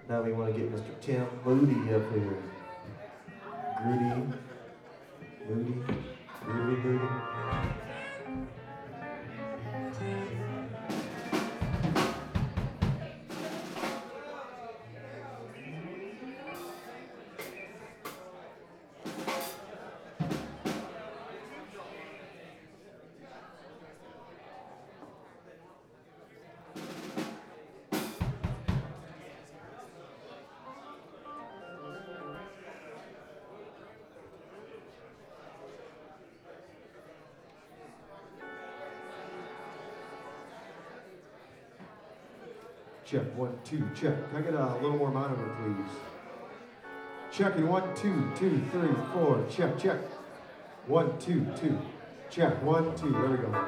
Now we want to get Mr. Tim Moody up here. Moody, Moody, Moody, Moody. Check, 1, 2, check. Can I get a little more monitor, please? Checking, 1, 2, 2, 3, 4. Check, check. 1, 2, 2. Check, 1, 2. There we go.